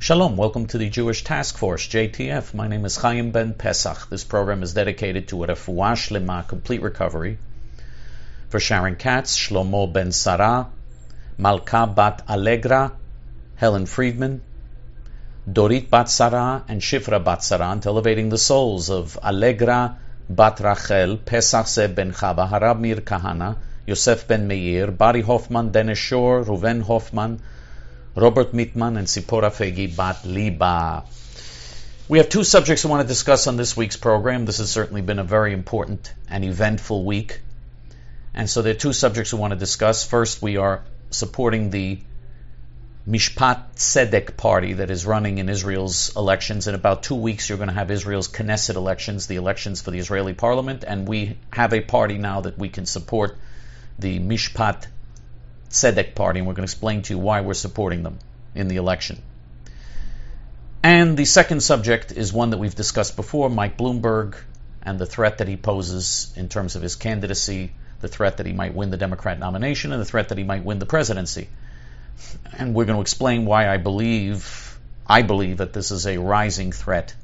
Shalom, welcome to the Jewish Task Force, JTF. My name is Chaim Ben Pesach. This program is dedicated to a refuah shlema, complete recovery, for Sharon Katz, Shlomo Ben Sarah, Malka Bat Allegra, Helen Friedman, Dorit Bat Sarah, and Shifra Bat Sarah, and elevating the souls of Allegra Bat Rachel, Pesach Zeb Ben Chava, Harab Mir Kahana, Yosef Ben Meir, Bari Hoffman, Dennis Shor, Ruven Hoffman, Robert Mitman, and Sipora Fegi Bat Liba. We have two subjects I want to discuss on this week's program. This has certainly been a very important and eventful week. And so there are two subjects we want to discuss. First, we are supporting the Mishpat Tzedek party that is running in Israel's elections. In about 2 weeks, you're going to have Israel's Knesset elections, the elections for the Israeli parliament. And we have a party now that we can support, the Mishpat Tzedek party, and we're going to explain to you why we're supporting them in the election. And the second subject is one that we've discussed before, Mike Bloomberg and the threat that he poses in terms of his candidacy, the threat that he might win the Democrat nomination, and the threat that he might win the presidency. And we're going to explain why I believe that this is a rising threat,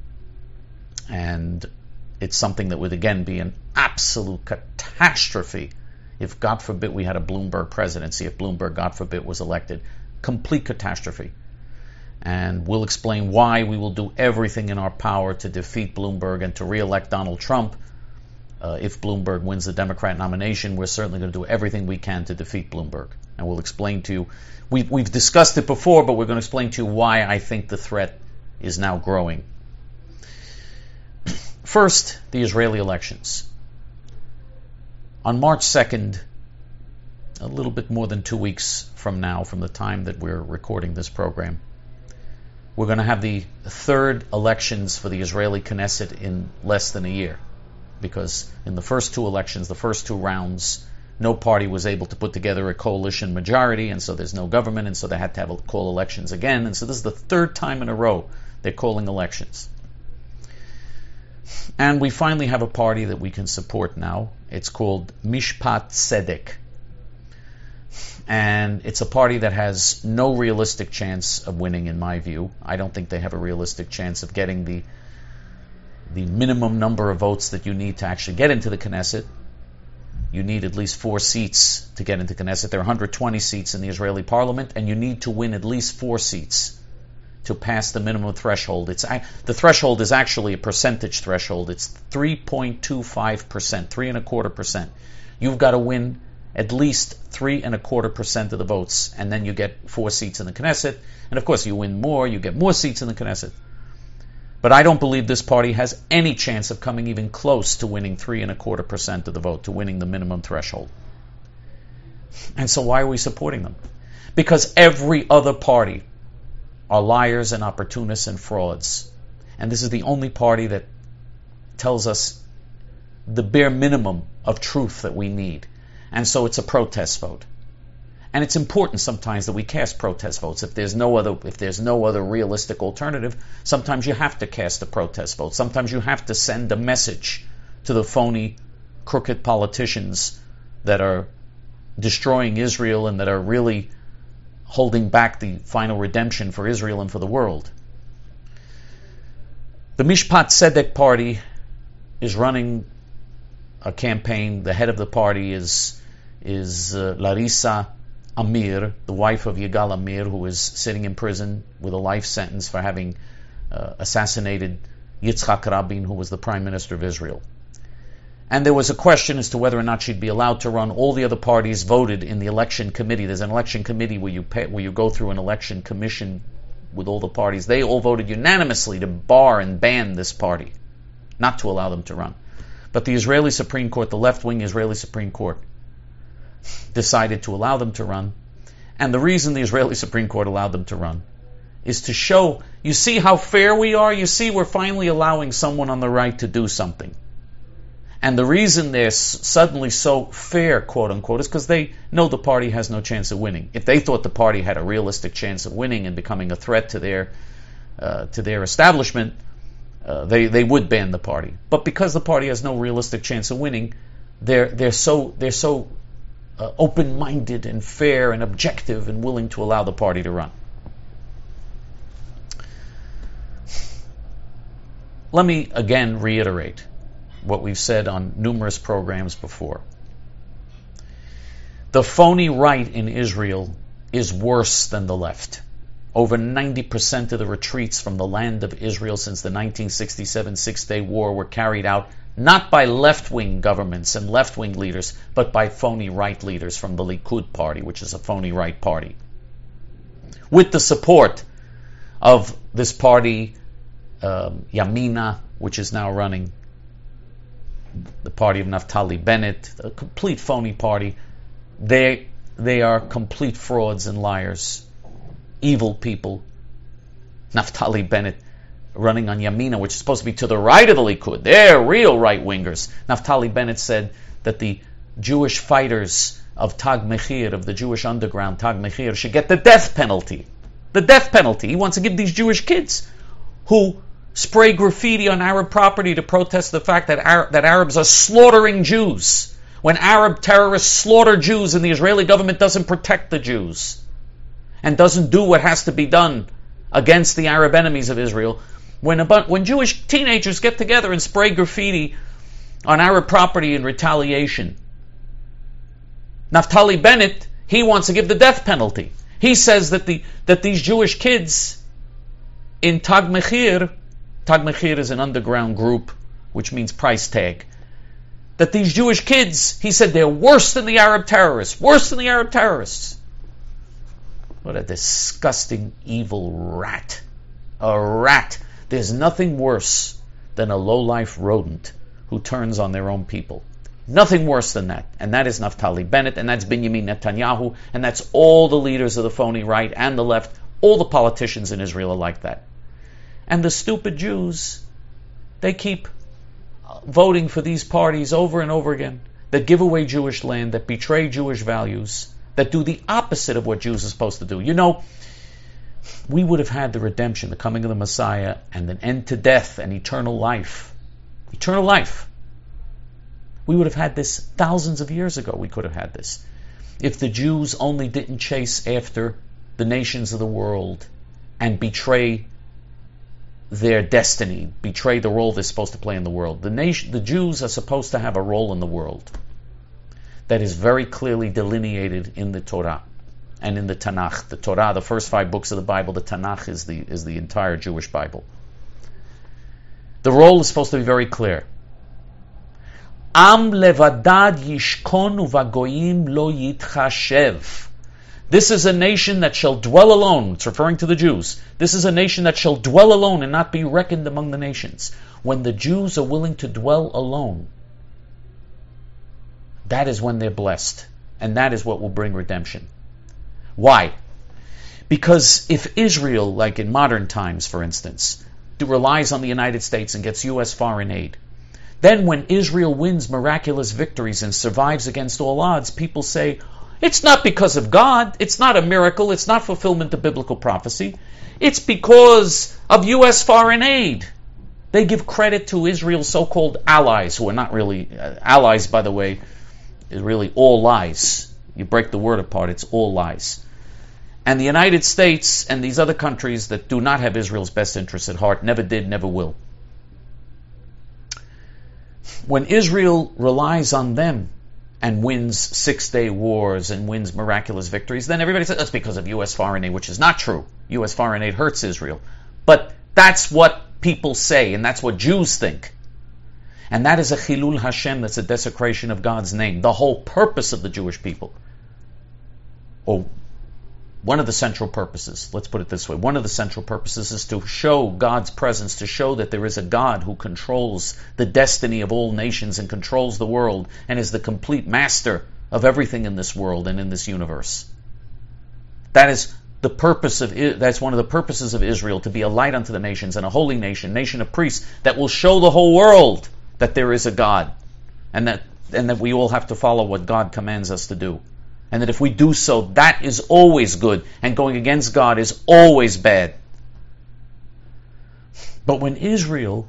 and it's something that would again be an absolute catastrophe if, God forbid, we had a Bloomberg presidency, if Bloomberg, God forbid, was elected. Complete catastrophe. And we'll explain why we will do everything in our power to defeat Bloomberg and to re-elect Donald Trump. If Bloomberg wins the Democrat nomination, we're certainly going to do everything we can to defeat Bloomberg. And we'll explain to you, we've discussed it before, but we're going to explain to you why I think the threat is now growing. First, the Israeli elections. On March 2nd, a little bit more than 2 weeks from now, from the time that we're recording this program, we're going to have the third elections for the Israeli Knesset in less than a year. Because in the first two elections, the first two rounds, no party was able to put together a coalition majority, and so there's no government, and so they had to call elections again. And so this is the third time in a row they're calling elections. And we finally have a party that we can support now. It's called Mishpat Tzedek. And it's a party that has no realistic chance of winning, in my view. I don't think they have a realistic chance of getting the minimum number of votes that you need to actually get into the Knesset. You need at least 4 seats to get into Knesset. There are 120 seats in the Israeli parliament, and you need to win at least 4 seats to pass the minimum threshold. The threshold is actually a percentage threshold. It's 3.25%, 3.25%. You've got to win at least 3.25% of the votes, and then you get 4 seats in the Knesset. And of course, you win more, you get more seats in the Knesset. But I don't believe this party has any chance of coming even close to winning 3.25% of the vote, to winning the minimum threshold. And so why are we supporting them? Because every other party are liars and opportunists and frauds. And this is the only party that tells us the bare minimum of truth that we need. And so it's a protest vote. And it's important sometimes that we cast protest votes. If there's no other realistic alternative, sometimes you have to cast a protest vote. Sometimes you have to send a message to the phony, crooked politicians that are destroying Israel and that are really holding back the final redemption for Israel and for the world. The Mishpat Tzedek party is running a campaign. The head of the party is Larissa Amir, the wife of Yigal Amir, who is sitting in prison with a life sentence for having assassinated Yitzhak Rabin, who was the Prime Minister of Israel. And there was a question as to whether or not she'd be allowed to run. All the other parties voted in the election committee. There's an election committee where you go through an election commission with all the parties. They all voted unanimously to bar and ban this party, not to allow them to run. But the Israeli Supreme Court, the left-wing Israeli Supreme Court, decided to allow them to run. And the reason the Israeli Supreme Court allowed them to run is to show, you see how fair we are? You see, we're finally allowing someone on the right to do something. And the reason they're suddenly so fair, quote unquote, is because they know the party has no chance of winning. If they thought the party had a realistic chance of winning and becoming a threat to their establishment, they would ban the party. But because the party has no realistic chance of winning, they're so open-minded and fair and objective and willing to allow the party to run. let me again reiterate what we've said on numerous programs before. The phony right in Israel is worse than the left. Over 90% of the retreats from the land of Israel since the 1967 Six-Day War were carried out not by left-wing governments and left-wing leaders, but by phony right leaders from the Likud party, which is a phony right party. With the support of this party, Yamina, which is now running, the party of Naftali Bennett, a complete phony party. They are complete frauds and liars, evil people. Naftali Bennett running on Yamina, which is supposed to be to the right of the Likud. They're real right-wingers. Naftali Bennett said that the Jewish fighters of Tag Mechir, of the Jewish underground Tag Mechir, should get the death penalty. The death penalty. He wants to give these Jewish kids who spray graffiti on Arab property to protest the fact that Arabs are slaughtering Jews. When Arab terrorists slaughter Jews and the Israeli government doesn't protect the Jews and doesn't do what has to be done against the Arab enemies of Israel, when Jewish teenagers get together and spray graffiti on Arab property in retaliation, Naftali Bennett, he wants to give the death penalty. He says that these Jewish kids in Tag Mechir is an underground group, which means price tag, that these Jewish kids, he said, they're worse than the Arab terrorists. Worse than the Arab terrorists. What a disgusting, evil rat. A rat. There's nothing worse than a low-life rodent who turns on their own people. Nothing worse than that. And that is Naftali Bennett, and that's Benjamin Netanyahu, and that's all the leaders of the phony right and the left. All the politicians in Israel are like that. And the stupid Jews, they keep voting for these parties over and over again that give away Jewish land, that betray Jewish values, that do the opposite of what Jews are supposed to do. You know, we would have had the redemption, the coming of the Messiah, and an end to death and eternal life. Eternal life. We would have had this thousands of years ago. We could have had this. If the Jews only didn't chase after the nations of the world and betray their destiny, betray the role they're supposed to play in the world. The Jews are supposed to have a role in the world that is very clearly delineated in the Torah and in the Tanakh. The Torah, the first 5 books of the Bible, the Tanakh is the entire Jewish Bible. The role is supposed to be very clear. Am levadad yishkon uvagoyim lo yitchashev. This is a nation that shall dwell alone. It's referring to the Jews. This is a nation that shall dwell alone and not be reckoned among the nations. When the Jews are willing to dwell alone, that is when they're blessed. And that is what will bring redemption. Why? Because if Israel, like in modern times, for instance, relies on the United States and gets U.S. foreign aid, then when Israel wins miraculous victories and survives against all odds, people say, it's not because of God, it's not a miracle, it's not fulfillment of biblical prophecy, it's because of U.S. foreign aid. They give credit to Israel's so-called allies, who are not really allies, by the way, is really all lies. You break the word apart, it's all lies. And the United States and these other countries that do not have Israel's best interests at heart never did, never will. When Israel relies on them and wins six-day wars and wins miraculous victories, then everybody says that's because of U.S. foreign aid, which is not true. U.S. foreign aid hurts Israel. But that's what people say, and that's what Jews think. And that is a chilul Hashem, that's a desecration of God's name. The whole purpose of the Jewish people, or one of the central purposes, let's put it this way, one of the central purposes is to show God's presence, to show that there is a God who controls the destiny of all nations and controls the world and is the complete master of everything in this world and in this universe. That is the purpose of, that's one of the purposes of Israel, to be a light unto the nations and a holy nation, nation of priests that will show the whole world that there is a God, and that we all have to follow what God commands us to do. And that if we do so, that is always good, and going against God is always bad. But when Israel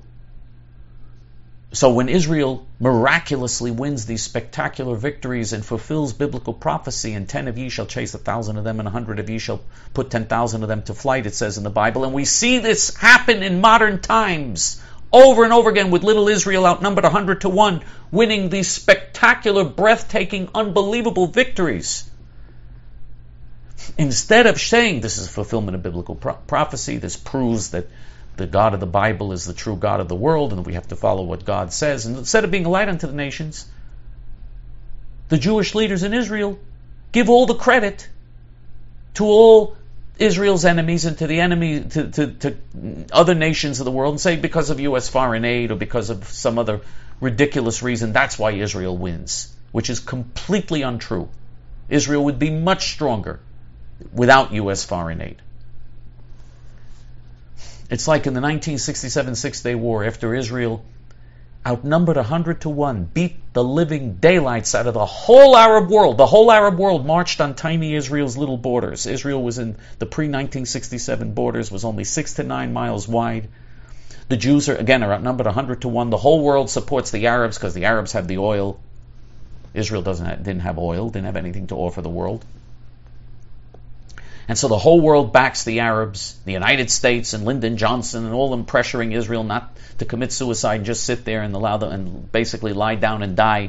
miraculously wins these spectacular victories and fulfills biblical prophecy, and 10 of ye shall chase 1,000 of them, and 100 of ye shall put 10,000 of them to flight, it says in the Bible, and we see this happen in modern times over and over again, with little Israel outnumbered 100-1, winning these spectacular, breathtaking, unbelievable victories. Instead of saying this is a fulfillment of biblical prophecy, this proves that the God of the Bible is the true God of the world and we have to follow what God says, and instead of being a light unto the nations, the Jewish leaders in Israel give all the credit to all Israel's enemies and to the enemy, to other nations of the world, and say because of U.S. foreign aid or because of some other ridiculous reason, that's why Israel wins, which is completely untrue. Israel would be much stronger without U.S. foreign aid. It's like in the 1967 Six-Day War, after Israel outnumbered 100-1, beat the living daylights out of the whole Arab world. The whole Arab world marched on tiny Israel's little borders. Israel was in the pre-1967 borders, was only 6 to 9 miles wide. The Jews are outnumbered 100-1. The whole world supports the Arabs because the Arabs have the oil. Israel didn't have oil, didn't have anything to offer the world. And so the whole world backs the Arabs, the United States and Lyndon Johnson and all them pressuring Israel not to commit suicide and just sit there and allow them and basically lie down and die.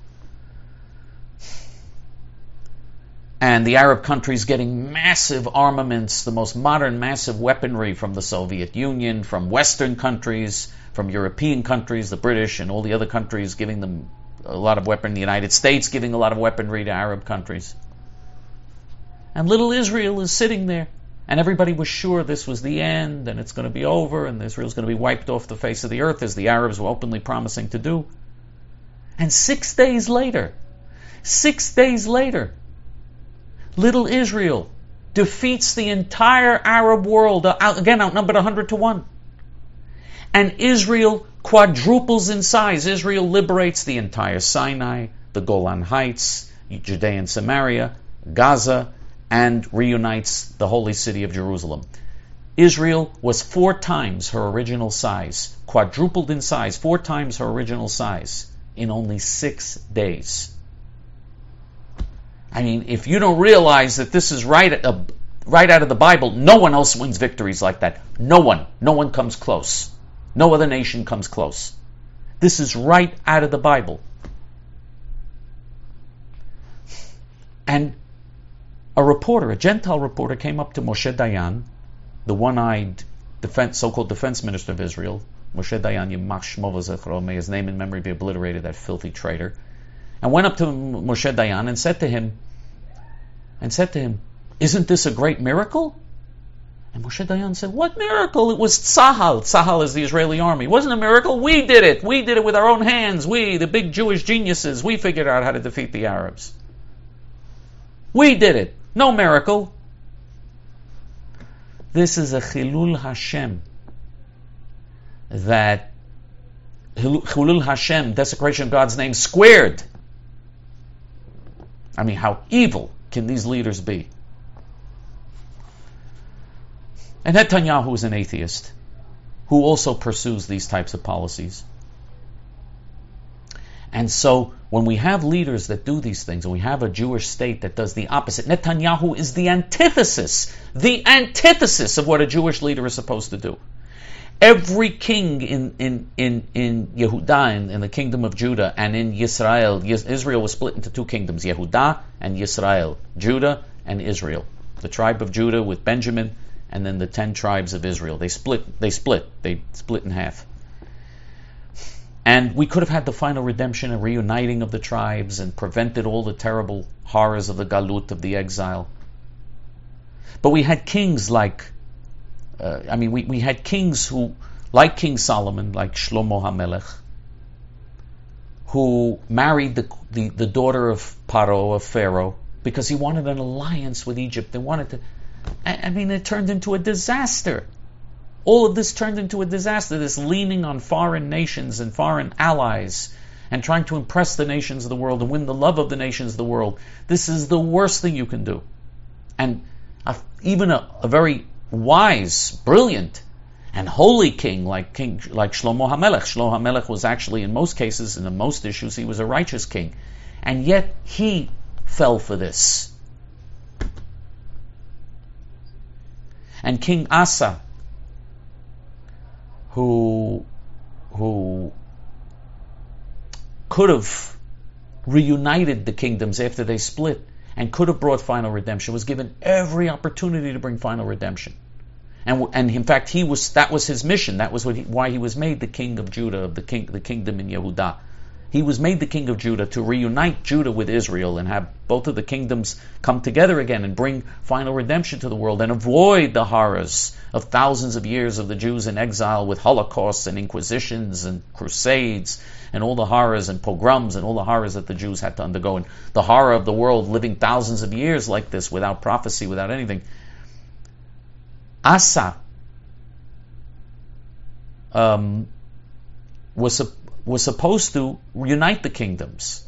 And the Arab countries getting massive armaments, the most modern massive weaponry from the Soviet Union, from Western countries, from European countries, the British and all the other countries giving them a lot of weaponry, the United States giving a lot of weaponry to Arab countries. And little Israel is sitting there. And everybody was sure this was the end, and it's going to be over, and Israel's going to be wiped off the face of the earth, as the Arabs were openly promising to do. And 6 days later, little Israel defeats the entire Arab world, outnumbered 100-1. And Israel quadruples in size. Israel liberates the entire Sinai, the Golan Heights, Judea and Samaria, Gaza, and reunites the holy city of Jerusalem. Israel was 4 times her original size, quadrupled in size, 4 times her original size, in only 6 days. I mean, if you don't realize that this is right out of the Bible, no one else wins victories like that. No one comes close. No other nation comes close. This is right out of the Bible. And a Gentile reporter, came up to Moshe Dayan, the one-eyed so-called defense minister of Israel. Moshe Dayan, Yimach Shmo v'Zechro, may his name and memory be obliterated, that filthy traitor. And went up to Moshe Dayan and said to him, isn't this a great miracle? And Moshe Dayan said, what miracle? It was Tzahal. Tzahal is the Israeli army. It wasn't a miracle. We did it. We did it with our own hands. We, the big Jewish geniuses, we figured out how to defeat the Arabs. We did it. No miracle. This is a Chilul Hashem. That Chilul Hashem, desecration of God's name, squared. I mean, how evil can these leaders be? And Netanyahu is an atheist who also pursues these types of policies. And so, when we have leaders that do these things, and we have a Jewish state that does the opposite, Netanyahu is the antithesis of what a Jewish leader is supposed to do. Every king in Yehudah, in the kingdom of Judah, and in Israel was split into 2 kingdoms, Yehudah and Yisrael, Judah and Israel. The tribe of Judah with Benjamin, and then the 10 tribes of Israel. They split in half. And we could have had the final redemption and reuniting of the tribes and prevented all the terrible horrors of the galut, of the exile. But we had kings we had kings who, like King Solomon, like Shlomo HaMelech, who married the daughter of Paro, of Pharaoh, because he wanted an alliance with Egypt. They wanted to, it turned into a disaster. All of this turned into a disaster, this leaning on foreign nations and foreign allies and trying to impress the nations of the world and win the love of the nations of the world. This is the worst thing you can do. And even a very wise, brilliant, and holy king like Shlomo HaMelech. Shlomo HaMelech was actually, in most cases, in most issues, he was a righteous king. And yet he fell for this. And King Asa, who who could have reunited the kingdoms after they split and could have brought final redemption, was given every opportunity to bring final redemption. And in fact, that was his mission. That was why he was made the king of Judah, of the kingdom in Yehudah. He was made the king of Judah to reunite Judah with Israel and have both of the kingdoms come together again and bring final redemption to the world and avoid the horrors of thousands of years of the Jews in exile with holocausts and inquisitions and crusades and all the horrors and pogroms and all the horrors that the Jews had to undergo, and the horror of the world living thousands of years like this without prophecy, without anything. Asa was supposed to unite the kingdoms.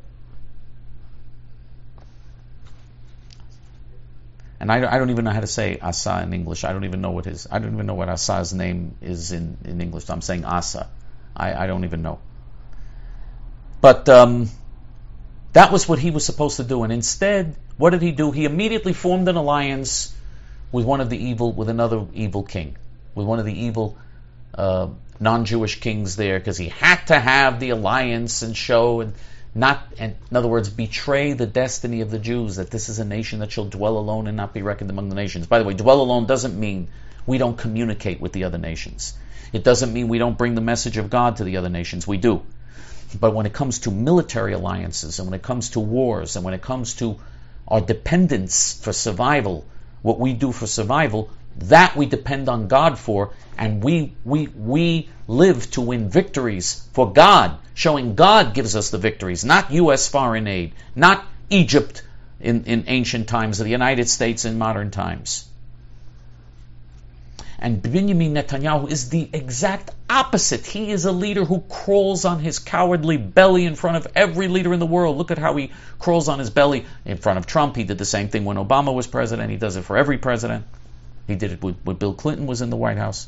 And I don't even know how to say Asa in English. I don't even know what Asa's name is in English. So I'm saying Asa. I don't even know. But that was what he was supposed to do. And instead, what did he do? He immediately formed an alliance with another evil king, with one of the evil non-Jewish kings there, because he had to have the alliance and show and in other words, betray the destiny of the Jews, that this is a nation that shall dwell alone and not be reckoned among the nations. By the way, dwell alone doesn't mean we don't communicate with the other nations. It doesn't mean we don't bring the message of God to the other nations. We do. But when it comes to military alliances, and when it comes to wars, and when it comes to our dependence for survival, what we do for survival, that we depend on God for, and we live to win victories for God, showing God gives us the victories, not U.S. foreign aid, not Egypt in ancient times, or the United States in modern times. And Benjamin Netanyahu is the exact opposite. He is a leader who crawls on his cowardly belly in front of every leader in the world. Look at how he crawls on his belly in front of Trump. He did the same thing when Obama was president. He does it for every president. He did it when Bill Clinton was in the White House.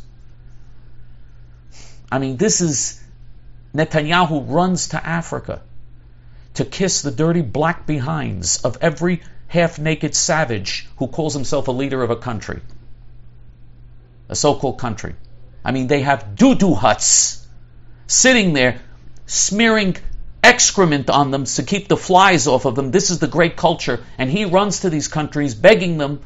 I mean, this is Netanyahu runs to Africa to kiss the dirty black behinds of every half-naked savage who calls himself a leader of a country, a so-called country. I mean, they have doo-doo huts sitting there smearing excrement on them to keep the flies off of them. This is the great culture, and he runs to these countries begging them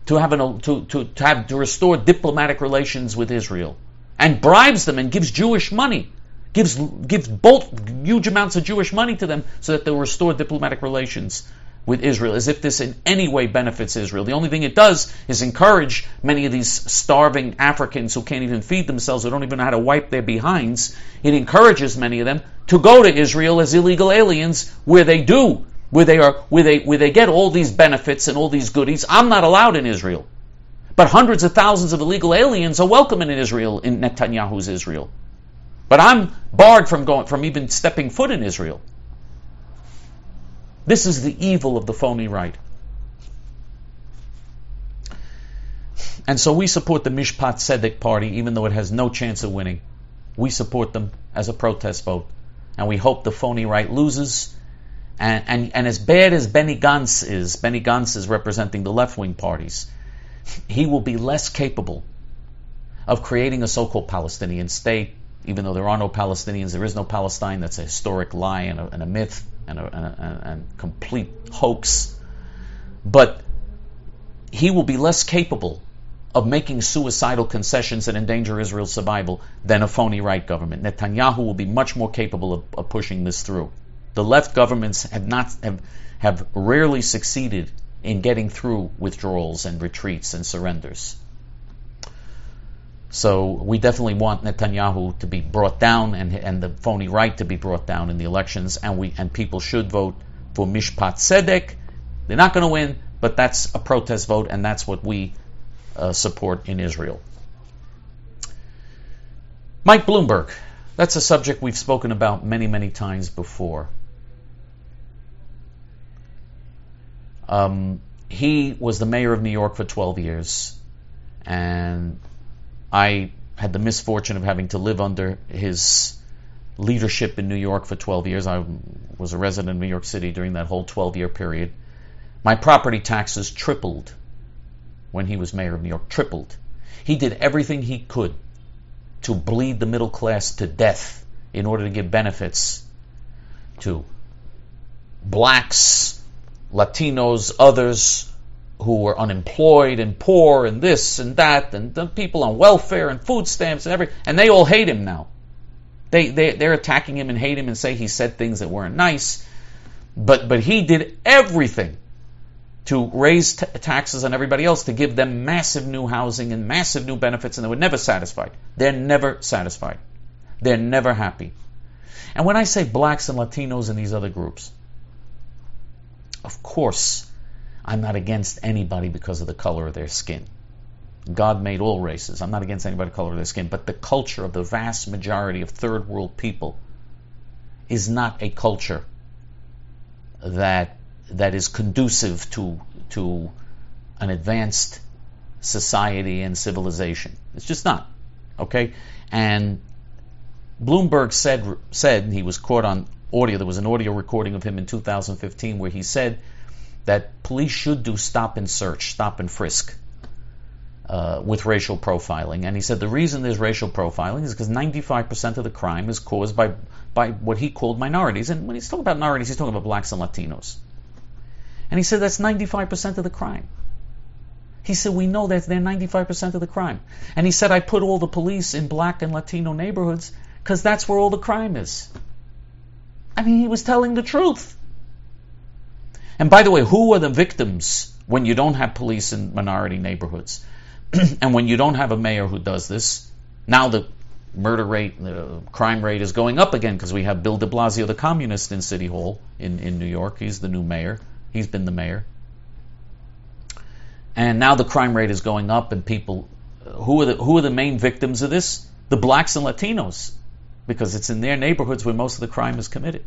to restore diplomatic relations with Israel, and bribes them and gives Jewish money, gives both huge amounts of Jewish money to them so that they'll restore diplomatic relations with Israel, as if this in any way benefits Israel. The only thing it does is encourage many of these starving Africans who can't even feed themselves, who don't even know how to wipe their behinds. It encourages many of them to go to Israel as illegal aliens, where they get all these benefits and all these goodies. I'm not allowed in Israel. But hundreds of thousands of illegal aliens are welcome in Israel, in Netanyahu's Israel. But I'm barred from even stepping foot in Israel. This is the evil of the phony right. And so we support the Mishpat Tzedek party, even though it has no chance of winning. We support them as a protest vote. And we hope the phony right loses. And as bad as Benny Gantz is representing the left-wing parties, he will be less capable of creating a so-called Palestinian state, even though there are no Palestinians, there is no Palestine. That's a historic lie and a myth and a complete hoax. But he will be less capable of making suicidal concessions that endanger Israel's survival than a phony right government. Netanyahu will be much more capable of pushing this through. The left governments have rarely succeeded in getting through withdrawals and retreats and surrenders. So we definitely want Netanyahu to be brought down and the phony right to be brought down in the elections, and people should vote for Mishpat Tzedek. They're not going to win, but that's a protest vote, and that's what we support in Israel. Mike Bloomberg. That's a subject we've spoken about many, many times before. He was the mayor of New York for 12 years, and I had the misfortune of having to live under his leadership in New York for 12 years. I was a resident of New York City during that whole 12-year period. My property taxes tripled when he was mayor of New York, tripled. He did everything he could to bleed the middle class to death in order to give benefits to blacks, Latinos, others who were unemployed and poor and this and that, and the people on welfare and food stamps and everything, and they all hate him now. They're attacking him and hate him and say he said things that weren't nice, but he did everything to raise taxes on everybody else, to give them massive new housing and massive new benefits, and they were never satisfied. They're never satisfied. They're never happy. And when I say blacks and Latinos and these other groups, of course, I'm not against anybody because of the color of their skin. God made all races. I'm not against anybody because of the color of their skin. But the culture of the vast majority of third world people is not a culture that is conducive to an advanced society and civilization. It's just not. Okay? And Bloomberg said he was caught on audio. There was an audio recording of him in 2015 where he said that police should do stop and search, stop and frisk with racial profiling. And he said the reason there's racial profiling is because 95% of the crime is caused by what he called minorities. And when he's talking about minorities, he's talking about blacks and Latinos. And he said that's 95% of the crime. He said we know that they're 95% of the crime. And he said I put all the police in black and Latino neighborhoods because that's where all the crime is. I mean, he was telling the truth. And by the way, who are the victims when you don't have police in minority neighborhoods? And when you don't have a mayor who does this? Now the murder rate, the crime rate is going up again because we have Bill de Blasio, the communist, in City Hall in New York. He's the new mayor. He's been the mayor. And now the crime rate is going up, and people, who are the main victims of this? The blacks and Latinos, because it's in their neighborhoods where most of the crime is committed.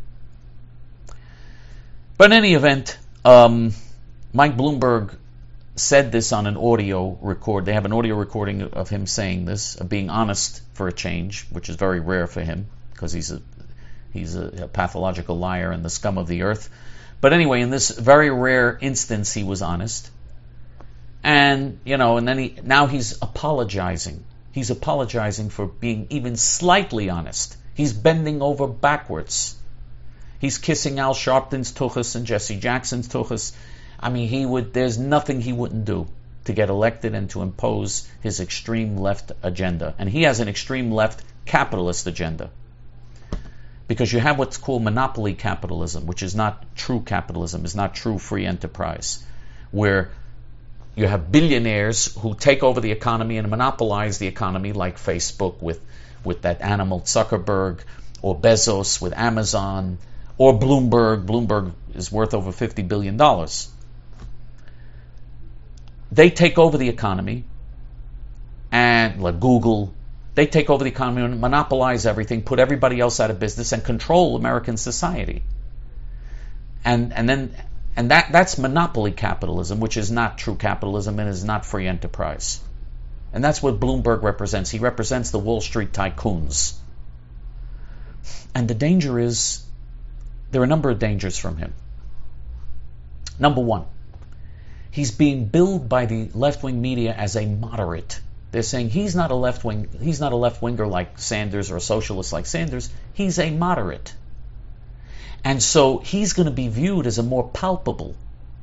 But in any event, Mike Bloomberg said this on an audio record. They have an audio recording of him saying this, of being honest for a change, which is very rare for him because he's a pathological liar and the scum of the earth. But anyway, in this very rare instance, he was honest. And, and then now he's apologizing. He's apologizing for being even slightly honest. He's bending over backwards. He's kissing Al Sharpton's tuchus and Jesse Jackson's tuchus. I mean, there's nothing he wouldn't do to get elected and to impose his extreme left agenda. And he has an extreme left capitalist agenda. Because you have what's called monopoly capitalism, which is not true capitalism, is not true free enterprise, where you have billionaires who take over the economy and monopolize the economy, like Facebook with that animal Zuckerberg, or Bezos with Amazon, or Bloomberg. Bloomberg is worth over $50 billion. They take over the economy, and like Google, they take over the economy and monopolize everything, put everybody else out of business, and control American society. And that's monopoly capitalism, which is not true capitalism and is not free enterprise. And that's what Bloomberg represents. He represents the Wall Street tycoons. And the danger is, there are a number of dangers from him. Number one, he's being billed by the left-wing media as a moderate. They're saying he's not a left-winger like Sanders or a socialist like Sanders. He's a moderate. And so he's going to be viewed as a more palpable.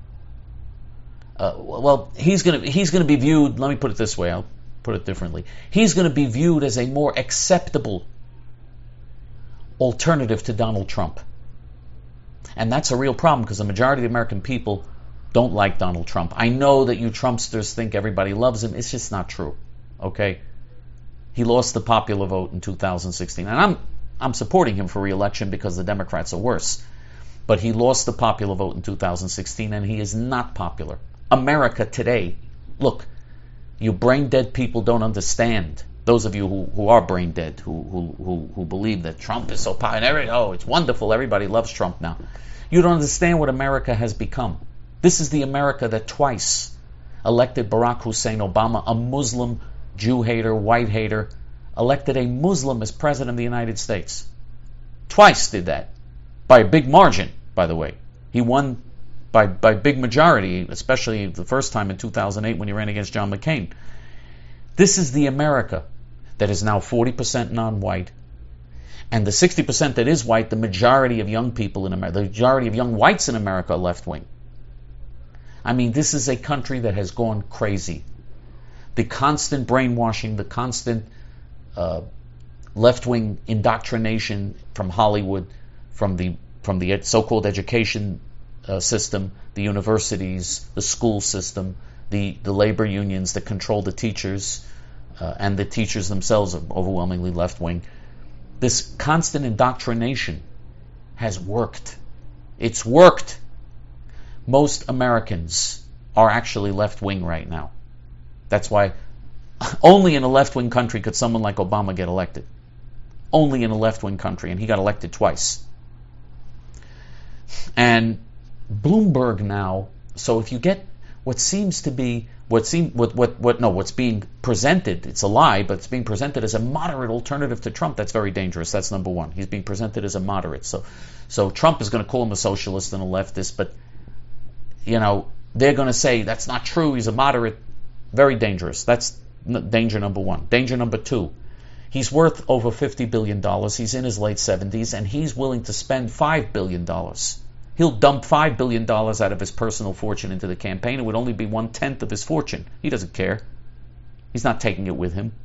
He's going to be viewed, let me put it this way, I'll put it differently. He's going to be viewed as a more acceptable alternative to Donald Trump. And that's a real problem because the majority of the American people don't like Donald Trump. I know that you Trumpsters think everybody loves him. It's just not true. Okay? He lost the popular vote in 2016. And I'm supporting him for re-election because the Democrats are worse. But he lost the popular vote in 2016 and he is not popular. America today, look, you brain dead people don't understand. Those of you who are brain dead, who believe that Trump is so popular, it's wonderful, everybody loves Trump now. You don't understand what America has become. This is the America that twice elected Barack Hussein Obama, a Muslim, Jew hater, white hater, elected a Muslim as president of the United States. Twice did that. By a big margin, by the way. He won by big majority, especially the first time in 2008 when he ran against John McCain. This is the America that is now 40% non-white. And the 60% that is white, the majority of young people in America, the majority of young whites in America are left-wing. I mean, this is a country that has gone crazy. The constant brainwashing, the constant left-wing indoctrination from Hollywood, from the so-called education system, the universities, the school system, the labor unions that control the teachers, and the teachers themselves are overwhelmingly left-wing. This constant indoctrination has worked. It's worked. Most Americans are actually left-wing right now. That's why only in a left-wing country could someone like Obama get elected. Only in a left-wing country, and he got elected twice. And Bloomberg now, so if you get what's being presented, it's a lie, but it's being presented as a moderate alternative to Trump, that's very dangerous. That's number one. He's being presented as a moderate. So Trump is going to call him a socialist and a leftist, but they're going to say that's not true, he's a moderate. Very dangerous. That's danger number one. Danger number two, he's worth over $50 billion. He's in his late 70s, and he's willing to spend $5 billion. He'll dump $5 billion out of his personal fortune into the campaign. It would only be 1/10 of his fortune. He doesn't care. He's not taking it with him.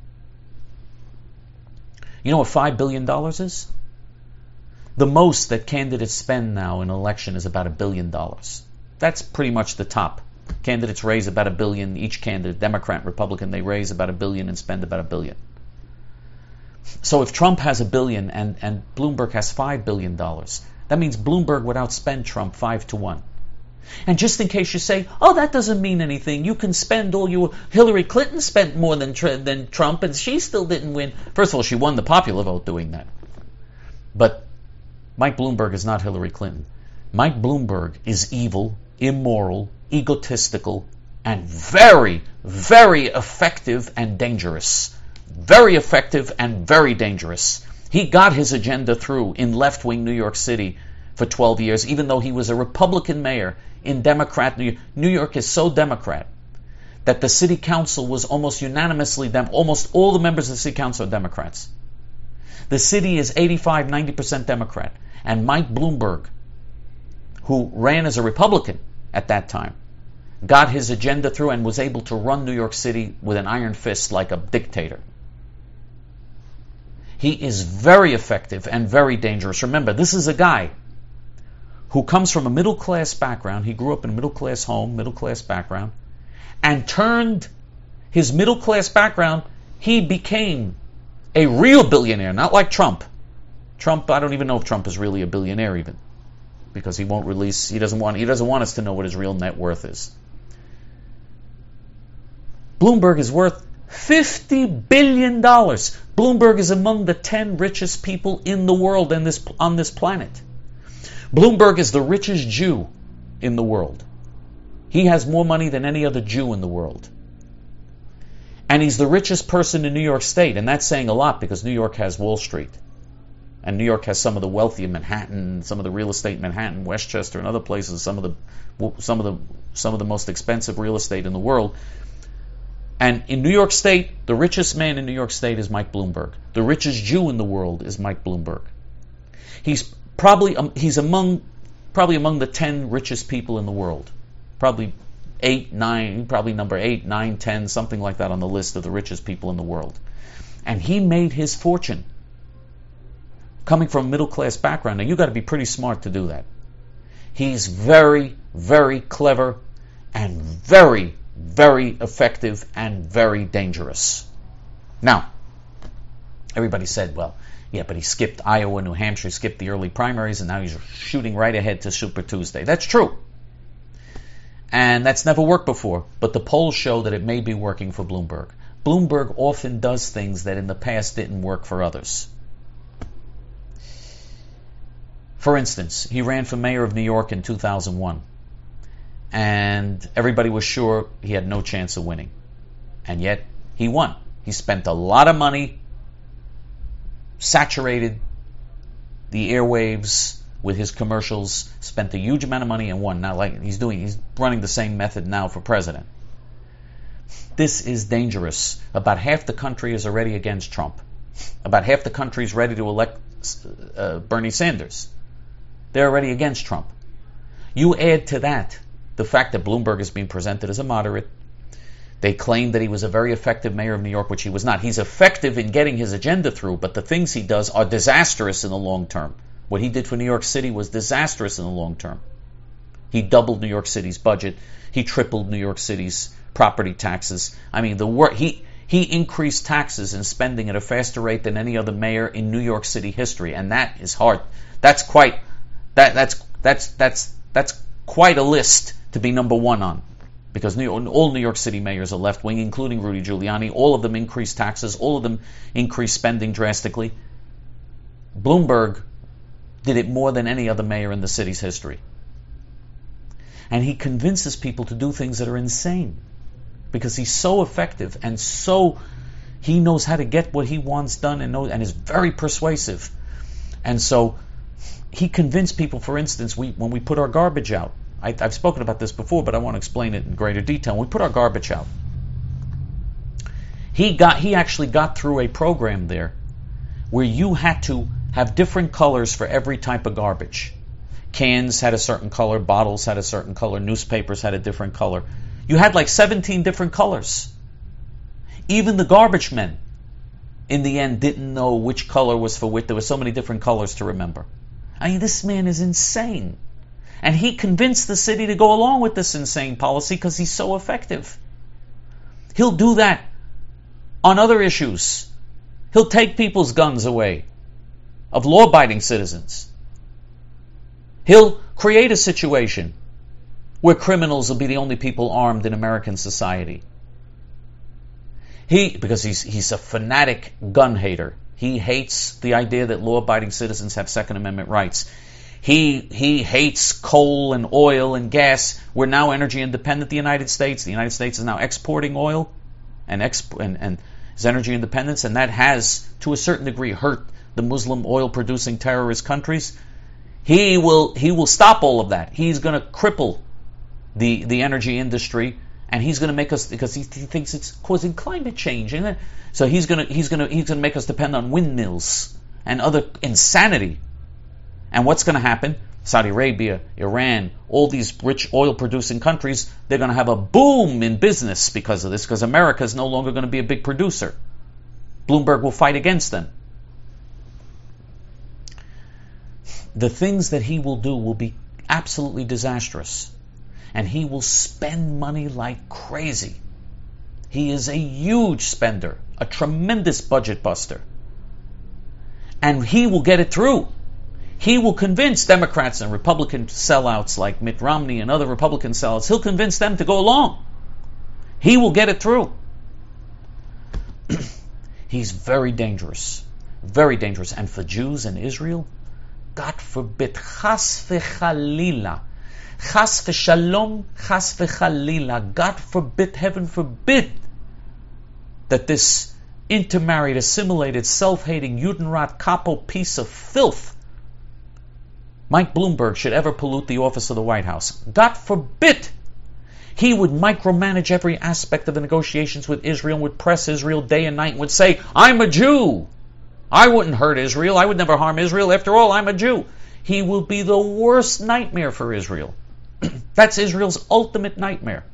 You know what $5 billion is? The most that candidates spend now in an election is about $1 billion. That's pretty much the top. Candidates raise about $1 billion. Each candidate, Democrat, Republican, they raise about $1 billion and spend about $1 billion. So if Trump has $1 billion and Bloomberg has $5 billion, that means Bloomberg would outspend Trump 5-1. And just in case you say, oh, that doesn't mean anything, you can spend all your... Hillary Clinton spent more than Trump and she still didn't win. First of all, she won the popular vote doing that. But Mike Bloomberg is not Hillary Clinton. Mike Bloomberg is evil, immoral, egotistical, and very, very effective and dangerous. Very effective and very dangerous. He got his agenda through in left-wing New York City for 12 years, even though he was a Republican mayor in Democrat New York. New York is so Democrat that the city council was almost unanimously almost all the members of the city council are Democrats. The city is 85-90% Democrat. And Mike Bloomberg, who ran as a Republican at that time, got his agenda through and was able to run New York City with an iron fist like a dictator. He is very effective and very dangerous. Remember, this is a guy who comes from a middle-class background. He grew up in a middle-class home, middle-class background, and turned his middle-class background, he became a real billionaire, not like Trump. Trump, I don't even know if Trump is really a billionaire even, because he won't release, he doesn't want us to know what his real net worth is. Bloomberg is worth $50 billion. Bloomberg is among the 10 richest people in the world and on this planet. Bloomberg is the richest Jew in the world. He has more money than any other Jew in the world. And he's the richest person in New York State, and that's saying a lot because New York has Wall Street. And New York has some of the wealthy in Manhattan, some of the real estate in Manhattan, Westchester, and other places, some of the most expensive real estate in the world. And in New York State, the richest man in New York State is Mike Bloomberg. The richest Jew in the world is Mike Bloomberg. He's among the 10 richest people in the world. Probably 8, 9, probably number 8, 9, 10, something like that on the list of the richest people in the world. And he made his fortune coming from a middle-class background. Now, you've got to be pretty smart to do that. He's very, very clever and very, very effective and very dangerous. Now, everybody said, well, yeah, but he skipped Iowa, New Hampshire, skipped the early primaries, and now he's shooting right ahead to Super Tuesday. That's true. And that's never worked before, but the polls show that it may be working for Bloomberg. Bloomberg often does things that in the past didn't work for others. For instance, he ran for mayor of New York in 2001, and everybody was sure he had no chance of winning. And yet, he won. He spent a lot of money, saturated the airwaves with his commercials, spent a huge amount of money and won. Now, he's running the same method now for president. This is dangerous. About half the country is already against Trump. About half the country is ready to elect Bernie Sanders. They're already against Trump. You add to that the fact that Bloomberg is being presented as a moderate. They claim that he was a very effective mayor of New York, which he was not. He's effective in getting his agenda through, but the things he does are disastrous in the long term. What he did for New York City was disastrous in the long term. He doubled New York City's budget. He tripled New York City's property taxes. I mean, he increased taxes and spending at a faster rate than any other mayor in New York City history, and that is hard. That's quite a list to be number one on, because all New York City mayors are left wing, including Rudy Giuliani. All of them increased taxes. All of them increased spending drastically. Bloomberg did it more than any other mayor in the city's history. And he convinces people to do things that are insane, because he's so effective and he knows how to get what he wants done and is very persuasive. And so he convinced people, for instance, when we put our garbage out. I've spoken about this before, but I want to explain it in greater detail. When we put our garbage out, he actually got through a program there where you had to have different colors for every type of garbage. Cans had a certain color, bottles had a certain color, newspapers had a different color. You had like 17 different colors. Even the garbage men, in the end, didn't know which color was for which. There were so many different colors to remember. I mean, this man is insane. And he convinced the city to go along with this insane policy because he's so effective. He'll do that on other issues. He'll take people's guns away of law-abiding citizens. He'll create a situation where criminals will be the only people armed in American society. Because he's a fanatic gun hater. He hates the idea that law-abiding citizens have Second Amendment rights. He hates coal and oil and gas. We're now energy independent, the United States. The United States is now exporting oil and is energy independence, and that has, to a certain degree, hurt the Muslim oil-producing terrorist countries. He will stop all of that. He's going to cripple the energy industry, and he's going to make us, because he thinks it's causing climate change. So he's going to make us depend on windmills and other insanity. And what's going to happen? Saudi Arabia, Iran, all these rich oil-producing countries, they're going to have a boom in business because of this, because America is no longer going to be a big producer. Bloomberg will fight against them. The things that he will do will be absolutely disastrous. And he will spend money like crazy. He is a huge spender, a tremendous budget buster. And he will get it through. He will convince Democrats and Republican sellouts like Mitt Romney and other Republican sellouts, he'll convince them to go along. He will get it through. He's very dangerous. Very dangerous. And for Jews in Israel, God forbid, chas v'chalila, chas v'shalom, chas v'chalila, God forbid, heaven forbid, that this intermarried, assimilated, self-hating, Judenrat capo piece of filth, Mike Bloomberg, should ever pollute the office of the White House. God forbid! He would micromanage every aspect of the negotiations with Israel, would press Israel day and night, and would say, I'm a Jew! I wouldn't hurt Israel. I would never harm Israel. After all, I'm a Jew. He will be the worst nightmare for Israel. That's Israel's ultimate nightmare.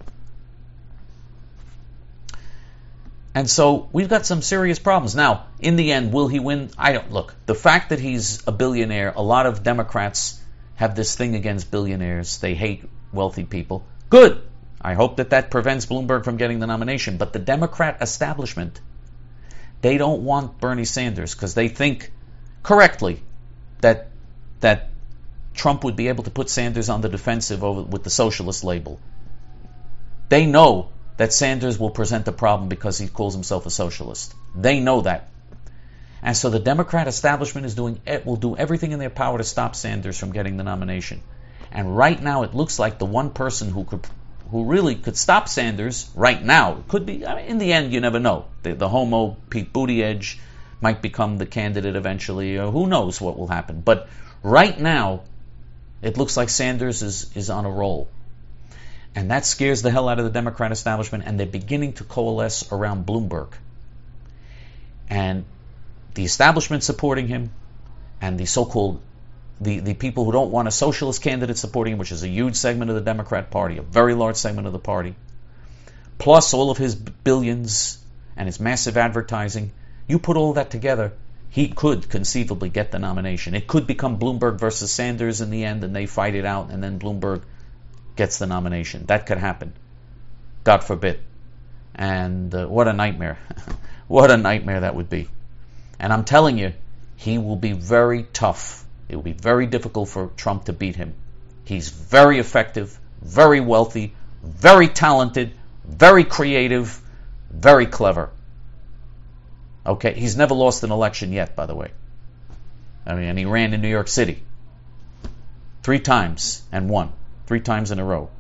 And so we've got some serious problems. Now, in the end, will he win? Look, the fact that he's a billionaire, a lot of Democrats have this thing against billionaires. They hate wealthy people. Good. I hope that prevents Bloomberg from getting the nomination. But the Democrat establishment, they don't want Bernie Sanders because they think correctly that Trump would be able to put Sanders on the defensive with the socialist label. They know that Sanders will present a problem because he calls himself a socialist. They know that. And so the Democrat establishment will do everything in their power to stop Sanders from getting the nomination. And right now it looks like the one person who really could stop Sanders right now, could be, in the end you never know. The homo Pete Buttigieg might become the candidate eventually, or who knows what will happen. But right now, it looks like Sanders is on a roll. And that scares the hell out of the Democrat establishment, and they're beginning to coalesce around Bloomberg. And the establishment supporting him, and the so-called the people who don't want a socialist candidate supporting him, which is a huge segment of the Democrat Party, a very large segment of the party, plus all of his billions and his massive advertising, you put all that together, he could conceivably get the nomination. It could become Bloomberg versus Sanders in the end, and they fight it out, and then Bloomberg gets the nomination. That could happen. God forbid. And what a nightmare. What a nightmare that would be. And I'm telling you, he will be very tough. It will be very difficult for Trump to beat him. He's very effective, very wealthy, very talented, very creative, very clever. Okay, he's never lost an election yet, by the way. I mean, and he ran in New York City 3 times and won 3 times in a row.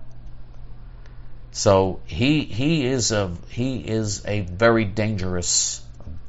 So he is a very dangerous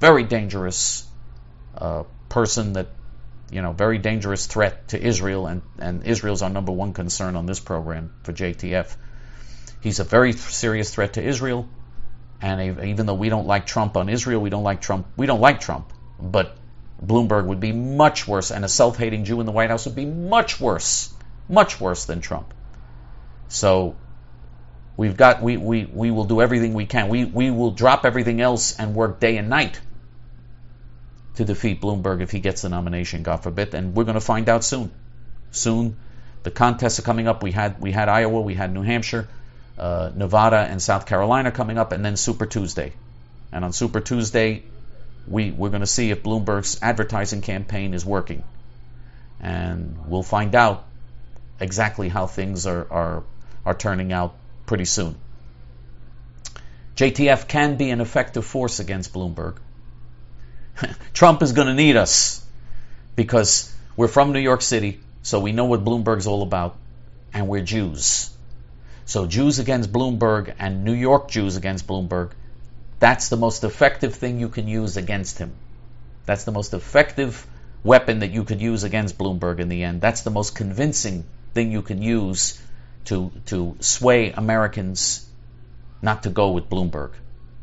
person that, very dangerous threat to Israel, and Israel's our number one concern on this program for JTF. He's a very serious threat to Israel, and even though we don't like Trump on Israel, we don't like Trump, but Bloomberg would be much worse, and a self-hating Jew in the White House would be much worse than Trump. So we will do everything we can. We will drop everything else and work day and night to defeat Bloomberg if he gets the nomination, God forbid. And we're going to find out soon. Soon, the contests are coming up. We had Iowa, we had New Hampshire, Nevada, and South Carolina coming up, and then Super Tuesday. And on Super Tuesday, we're going to see if Bloomberg's advertising campaign is working, and we'll find out exactly how things are turning out pretty soon. JTF can be an effective force against Bloomberg. Trump is going to need us because we're from New York City, so we know what Bloomberg's all about, and we're Jews. So Jews against Bloomberg and New York Jews against Bloomberg, that's the most effective thing you can use against him. That's the most effective weapon that you could use against Bloomberg in the end. That's the most convincing thing you can use to sway Americans not to go with Bloomberg.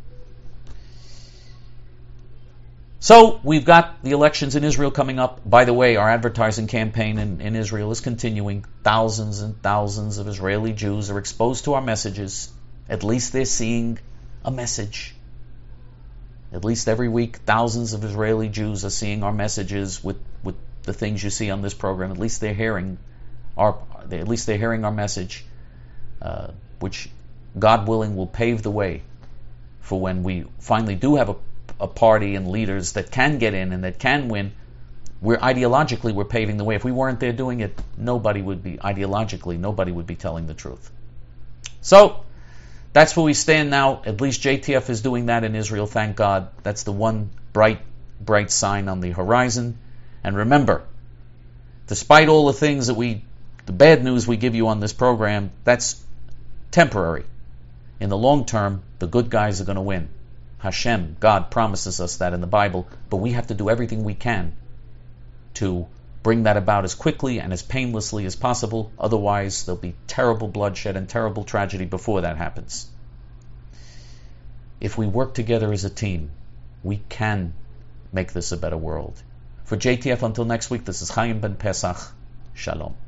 So we've got the elections in Israel coming up. By the way, our advertising campaign in Israel is continuing. Thousands and thousands of Israeli Jews are exposed to our messages. At least they're seeing a message. At least every week, thousands of Israeli Jews are seeing our messages with the things you see on this program. At least they're hearing our message, which, God willing, will pave the way for when we finally do have a party and leaders that can get in and that can win. We're paving the way. If we weren't there doing it, nobody would be telling the truth. So that's where we stand now. At least JTF is doing that in Israel, thank God. That's the one bright sign on the horizon. And remember, despite all the things the bad news we give you on this program, that's temporary. In the long term, the good guys are going to win. Hashem, God, promises us that in the Bible, but we have to do everything we can to bring that about as quickly and as painlessly as possible. Otherwise, there'll be terrible bloodshed and terrible tragedy before that happens. If we work together as a team, we can make this a better world. For JTF, until next week, this is Chaim Ben Pesach. Shalom.